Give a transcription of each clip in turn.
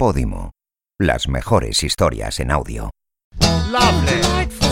Podimo. Las mejores historias en audio. Lovely.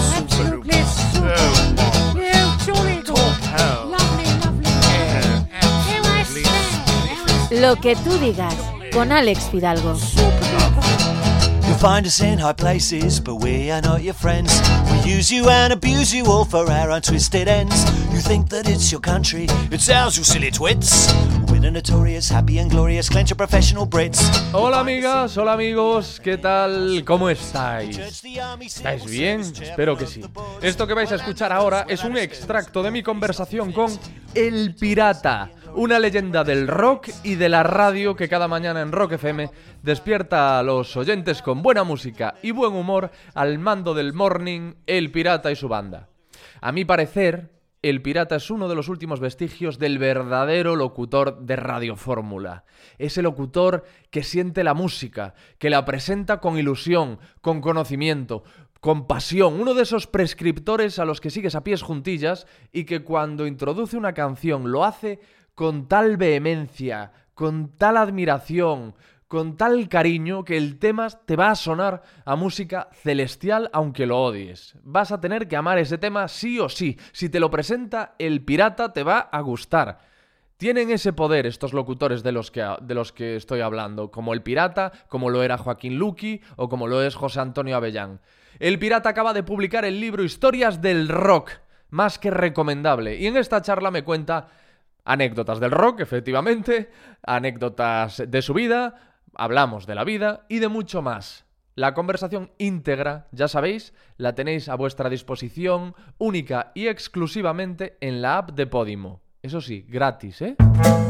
Lo que tú digas, con Alex Fidalgo. You'll find us in high places, but we are not your friends. We use you and abuse you all for our untwisted ends. You think that it's your country, it's ours, you silly twits. We're the notorious, happy and glorious, clench of professional Brits. Hola amigas, hola amigos, ¿qué tal? ¿Cómo estáis? ¿Estáis bien? Espero que sí. Esto que vais a escuchar ahora es un extracto de mi conversación con El Pirata, una leyenda del rock y de la radio que cada mañana en Rock FM despierta a los oyentes con buena música y buen humor al mando del morning, El Pirata y su banda. A mi parecer, El Pirata es uno de los últimos vestigios del verdadero locutor de Radio Fórmula. Ese locutor que siente la música, que la presenta con ilusión, con conocimiento, con pasión. Uno de esos prescriptores a los que sigues a pies juntillas y que cuando introduce una canción lo hace con tal vehemencia, con tal admiración, con tal cariño que el tema te va a sonar a música celestial aunque lo odies. Vas a tener que amar ese tema sí o sí. Si te lo presenta El Pirata te va a gustar. Tienen ese poder estos locutores de los que estoy hablando, como El Pirata, como lo era Joaquín Luqui o como lo es José Antonio Avellán. El Pirata acaba de publicar el libro Historias del Rock, más que recomendable, y en esta charla me cuenta anécdotas del rock, efectivamente, anécdotas de su vida, hablamos de la vida y de mucho más. La conversación íntegra, ya sabéis, la tenéis a vuestra disposición, única y exclusivamente en la app de Podimo. Eso sí, gratis, ¿eh?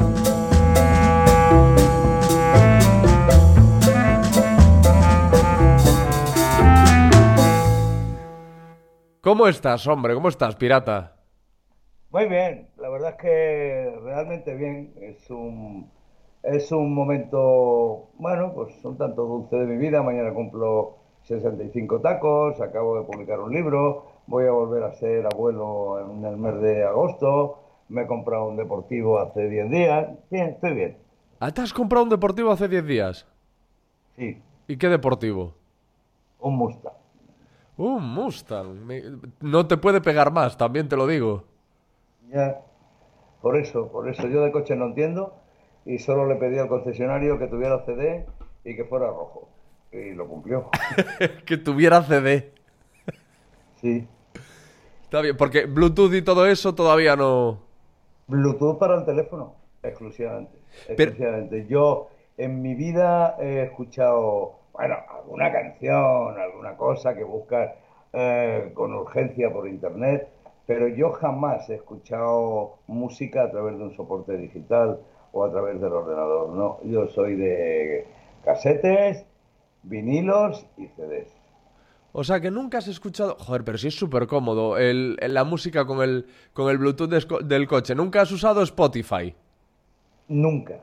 ¿Cómo estás, hombre? ¿Cómo estás, Pirata? Muy bien, la verdad es que realmente bien. Es un momento, bueno, pues un tanto dulce de mi vida. Mañana cumplo 65 tacos, acabo de publicar un libro, voy a volver a ser abuelo en el mes de agosto, me he comprado un deportivo hace 10 días. Bien, estoy bien. ¿Ah, te has comprado un deportivo hace 10 días? Sí. ¿Y qué deportivo? Un Mustang. Un Mustang. No te puede pegar más, también te lo digo. Ya, por eso, yo de coche no entiendo y solo le pedí al concesionario que tuviera CD y que fuera rojo. Y lo cumplió. Que tuviera CD. Sí. Está bien, porque Bluetooth y todo eso todavía no... Bluetooth para el teléfono, exclusivamente. Pero... Yo en mi vida he escuchado, bueno, alguna canción, alguna cosa que buscas con urgencia por internet, pero yo jamás he escuchado música a través de un soporte digital o a través del ordenador, ¿no? Yo soy de casetes, vinilos y CDs. O sea, que nunca has escuchado... Joder, pero sí es súper cómodo la música con el Bluetooth del coche. ¿Nunca has usado Spotify? Nunca.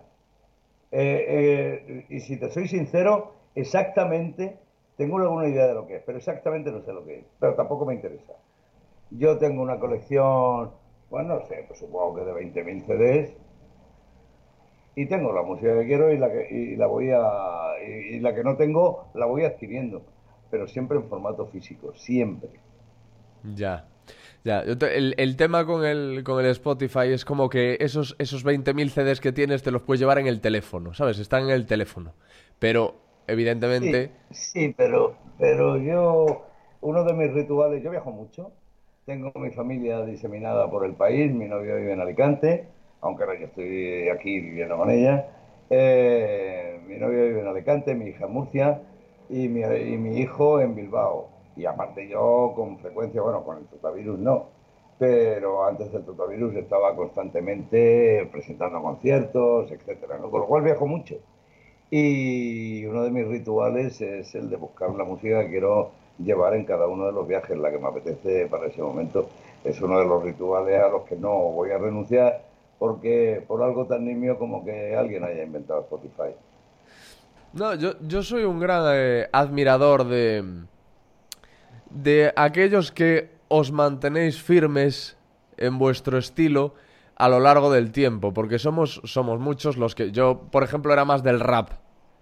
Y si te soy sincero, exactamente, tengo alguna idea de lo que es, pero exactamente no sé lo que es. Pero tampoco me interesa. Yo tengo una colección, bueno, no sé, pues supongo que de 20.000 CDs. Y tengo la música que quiero y la que no tengo la voy adquiriendo, pero siempre en formato físico, siempre. Ya. El tema con el Spotify es como que esos 20.000 CDs que tienes te los puedes llevar en el teléfono, ¿sabes? Están en el teléfono. Pero, evidentemente... Sí, pero yo, uno de mis rituales, yo viajo mucho, tengo mi familia diseminada por el país, mi novio vive en Alicante, aunque ahora yo estoy aquí viviendo con ella. Mi novio vive en Alicante, mi hija en Murcia y mi hijo en Bilbao. Y aparte yo con frecuencia, bueno, con el Tutavirus no, pero antes del Tutavirus estaba constantemente presentando conciertos, etcétera, ¿no? Con lo cual viajo mucho. Y uno de mis rituales es el de buscar la música que quiero llevar en cada uno de los viajes, la que me apetece para ese momento. Es uno de los rituales a los que no voy a renunciar, porque por algo tan nimio como que alguien haya inventado Spotify. No, yo soy un gran admirador de aquellos que os mantenéis firmes en vuestro estilo a lo largo del tiempo, porque somos muchos los que... Yo, por ejemplo, era más del rap.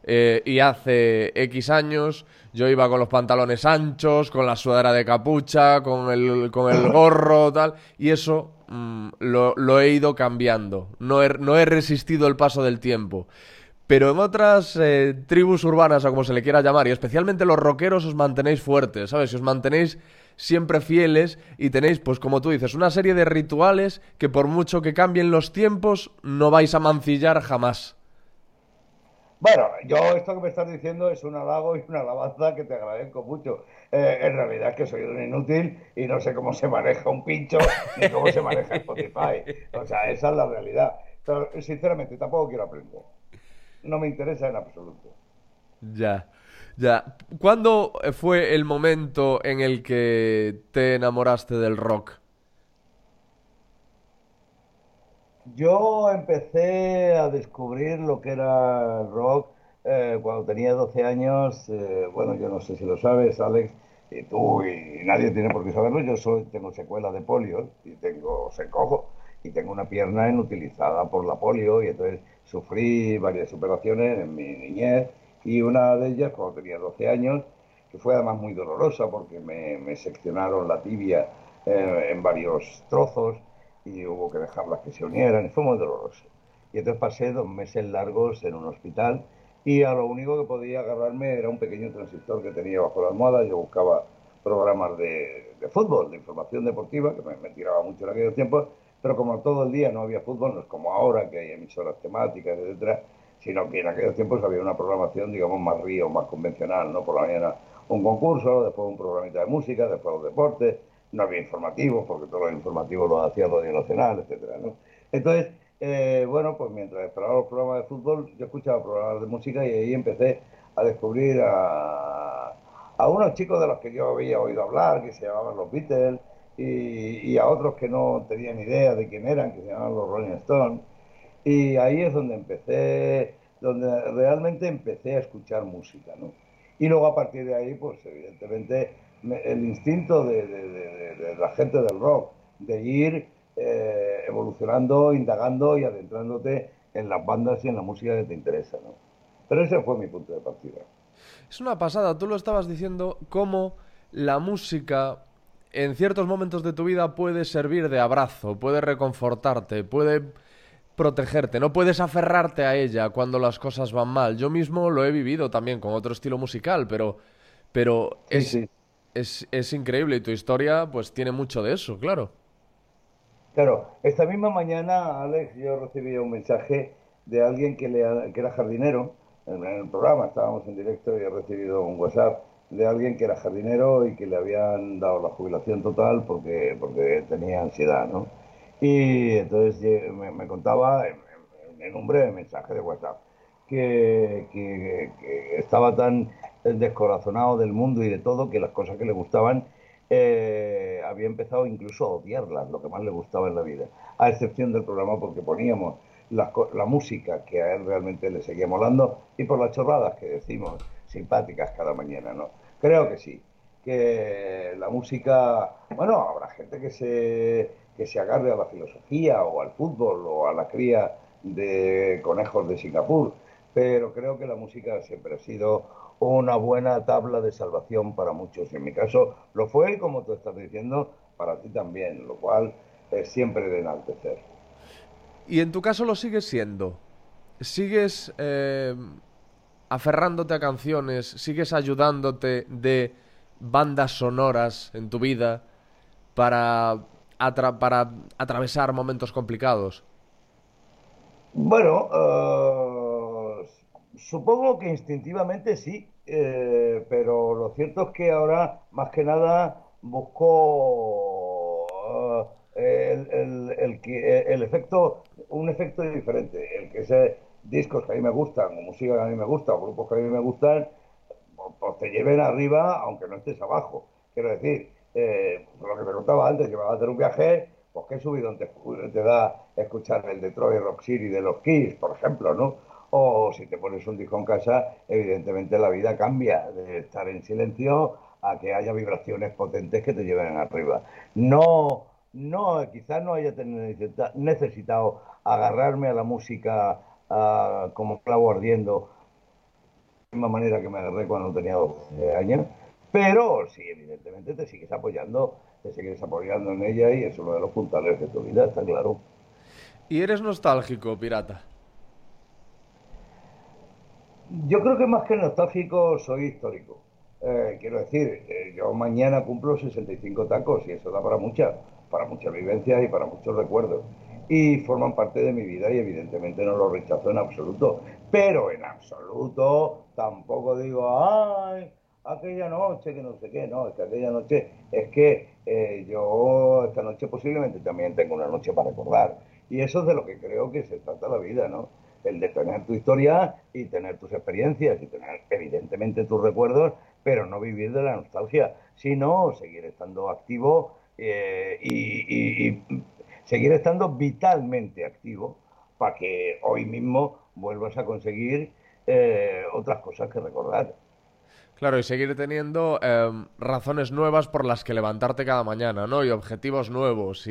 Y hace X años yo iba con los pantalones anchos, con la sudadera de capucha, con el gorro, tal. Y eso lo he ido cambiando. No he resistido el paso del tiempo. Pero en otras tribus urbanas, o como se le quiera llamar, y especialmente los rockeros, os mantenéis fuertes, ¿sabes? Si os mantenéis siempre fieles y tenéis, pues como tú dices, una serie de rituales que por mucho que cambien los tiempos, no vais a mancillar jamás. Bueno, yo esto que me estás diciendo es un halago y una alabanza que te agradezco mucho. En realidad es que soy un inútil y no sé cómo se maneja un pincho ni cómo se maneja Spotify. O sea, esa es la realidad. Pero sinceramente tampoco quiero aprender. No me interesa en absoluto. Ya, ya. ¿Cuándo fue el momento en el que te enamoraste del rock? Yo empecé a descubrir lo que era el rock cuando tenía 12 años. Bueno, yo no sé si lo sabes, Alex, y tú y nadie tiene por qué saberlo. Tengo secuelas de polio y soy cojo y tengo una pierna inutilizada por la polio y entonces sufrí varias operaciones en mi niñez y una de ellas cuando tenía 12 años, que fue además muy dolorosa porque me seccionaron la tibia en varios trozos y hubo que dejarlas que se unieran, y fue muy doloroso. Y entonces pasé 2 meses largos en un hospital y a lo único que podía agarrarme era un pequeño transistor que tenía bajo la almohada. Yo buscaba programas de fútbol, de información deportiva, que me tiraba mucho en aquellos tiempos, pero como todo el día no había fútbol, no es como ahora que hay emisoras temáticas, etcétera, sino que en aquellos tiempos había una programación, digamos, más río, más convencional, ¿no? Por la mañana un concurso, después un programita de música, después los deportes, no había informativos, porque todos los informativos los hacía Radio Nacional, etcétera, ¿no? Entonces, bueno, pues mientras esperaba los programas de fútbol, yo escuchaba programas de música y ahí empecé a descubrir a unos chicos de los que yo había oído hablar, que se llamaban los Beatles, y a otros que no tenían idea de quién eran, que se llamaban los Rolling Stones. Y ahí es donde donde realmente empecé a escuchar música, ¿no? Y luego a partir de ahí, pues evidentemente el instinto de la gente del rock, de ir evolucionando, indagando y adentrándote en las bandas y en la música que te interesa, ¿no? Pero ese fue mi punto de partida. Es una pasada, tú lo estabas diciendo, cómo la música en ciertos momentos de tu vida puede servir de abrazo, puede reconfortarte, puede protegerte, no puedes aferrarte a ella cuando las cosas van mal. Yo mismo lo he vivido también con otro estilo musical, pero Sí, sí. es increíble y tu historia pues tiene mucho de eso, claro. Claro, esta misma mañana, Alex, yo recibí un mensaje de alguien que era jardinero. En el programa estábamos en directo y he recibido un WhatsApp de alguien que era jardinero y que le habían dado la jubilación total porque tenía ansiedad, ¿no? Y entonces me contaba en un breve mensaje de WhatsApp que estaba tan descorazonado del mundo y de todo que las cosas que le gustaban había empezado incluso a odiarlas, lo que más le gustaba en la vida, a excepción del programa porque poníamos la música que a él realmente le seguía molando y por las chorradas que decimos simpáticas cada mañana, ¿no? Creo que sí, que la música, bueno, habrá gente que se agarre a la filosofía o al fútbol o a la cría de conejos de Singapur, pero creo que la música siempre ha sido una buena tabla de salvación para muchos. Y en mi caso lo fue y como tú estás diciendo, para ti también, lo cual es siempre de enaltecer. Y en tu caso lo sigues siendo. Sigues aferrándote a canciones, sigues ayudándote de bandas sonoras en tu vida para atravesar momentos complicados. Bueno, supongo que instintivamente sí, pero lo cierto es que ahora más que nada busco el efecto, un efecto diferente, el que sea discos que a mí me gustan, o música que a mí me gusta, o grupos que a mí me gustan, pues te lleven arriba aunque no estés abajo. Quiero decir, lo que te contaba antes, que me vas a hacer un viaje, pues qué subidón te da escuchar el Detroit Rock City de los Kiss, por ejemplo, ¿no? O si te pones un disco en casa, evidentemente la vida cambia de estar en silencio a que haya vibraciones potentes que te lleven arriba. No, no, quizás no haya necesitado agarrarme a la música como clavo ardiendo misma manera que me agarré cuando tenía 12 años, pero sí, evidentemente te sigues apoyando en ella y es uno de los puntales de tu vida, está claro. ¿Y eres nostálgico, pirata? Yo creo que más que nostálgico soy histórico. Quiero decir, yo mañana cumplo 65 tacos y eso da para muchas vivencias y para muchos recuerdos. Y forman parte de mi vida y evidentemente no lo rechazo en absoluto. Pero en absoluto tampoco digo, ay, aquella noche que no sé qué, no, es que aquella noche, es que yo esta noche posiblemente también tengo una noche para recordar. Y eso es de lo que creo que se trata la vida, ¿no? El de tener tu historia y tener tus experiencias y tener evidentemente tus recuerdos, pero no vivir de la nostalgia, sino seguir estando activo y seguir estando vitalmente activo para que hoy mismo vuelvas a conseguir otras cosas que recordar. Claro, y seguir teniendo razones nuevas por las que levantarte cada mañana, ¿no? Y objetivos nuevos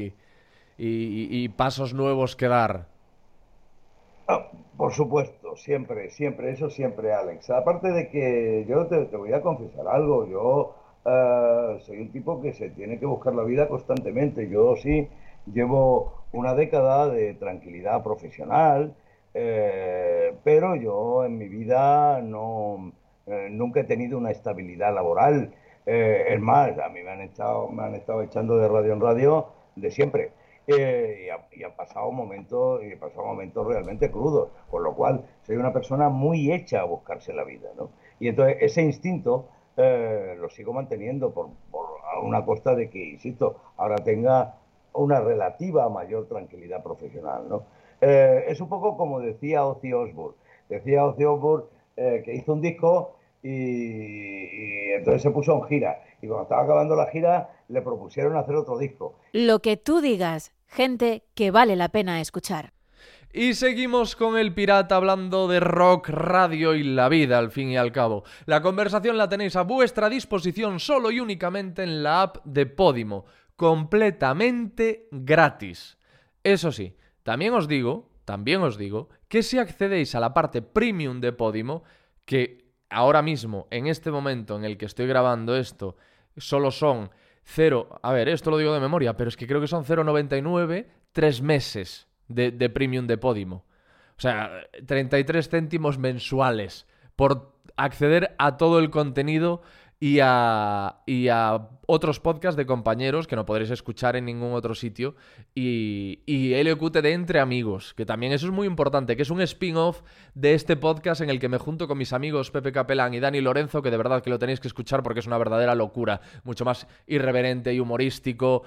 y pasos nuevos que dar. Ah, por supuesto, siempre, siempre, eso siempre, Alex. Aparte de que yo te voy a confesar algo, yo soy un tipo que se tiene que buscar la vida constantemente. Yo sí llevo una década de tranquilidad profesional, pero yo en mi vida no, nunca he tenido una estabilidad laboral. Es más, a mí me han estado echando de radio en radio de siempre. Y han pasado momentos realmente crudos, con lo cual soy una persona muy hecha a buscarse la vida, ¿no? Y entonces ese instinto lo sigo manteniendo a una costa de que, insisto, ahora tenga una relativa mayor tranquilidad profesional, ¿no? Es un poco como decía Ozzy Osbourne. Decía Ozzy Osbourne que hizo un disco y entonces se puso en gira. Y cuando estaba acabando la gira, le propusieron hacer otro disco. Lo que tú digas, gente que vale la pena escuchar. Y seguimos con el pirata hablando de rock, radio y la vida, al fin y al cabo. La conversación la tenéis a vuestra disposición solo y únicamente en la app de Podimo, completamente gratis. Eso sí, también os digo que si accedéis a la parte premium de Podimo, que ahora mismo, en este momento en el que estoy grabando esto, solo son esto lo digo de memoria, pero es que creo que son 0,99 3 meses de premium de Podimo. O sea, 33 céntimos mensuales por acceder a todo el contenido y a otros podcasts de compañeros que no podréis escuchar en ningún otro sitio y LQT de Entre Amigos, que también eso es muy importante, que es un spin-off de este podcast en el que me junto con mis amigos Pepe Capelán y Dani Lorenzo, que de verdad que lo tenéis que escuchar porque es una verdadera locura, mucho más irreverente y humorístico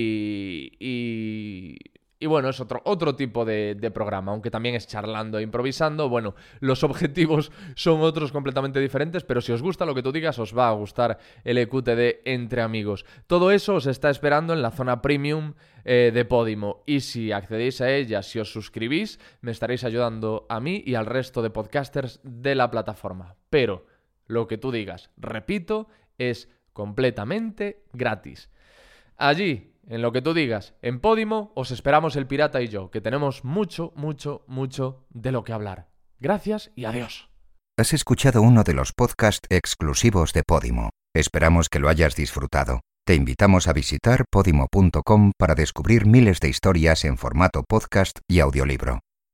y bueno, es otro tipo de programa, aunque también es charlando e improvisando. Bueno, los objetivos son otros completamente diferentes, pero si os gusta lo que tú digas, os va a gustar el EQT de Entre Amigos. Todo eso os está esperando en la zona premium de Podimo. Y si accedéis a ella, si os suscribís, me estaréis ayudando a mí y al resto de podcasters de la plataforma. Pero lo que tú digas, repito, es completamente gratis. Allí, en lo que tú digas, en Podimo, os esperamos el pirata y yo, que tenemos mucho, mucho, mucho de lo que hablar. Gracias y adiós. Has escuchado uno de los podcasts exclusivos de Podimo. Esperamos que lo hayas disfrutado. Te invitamos a visitar podimo.com para descubrir miles de historias en formato podcast y audiolibro.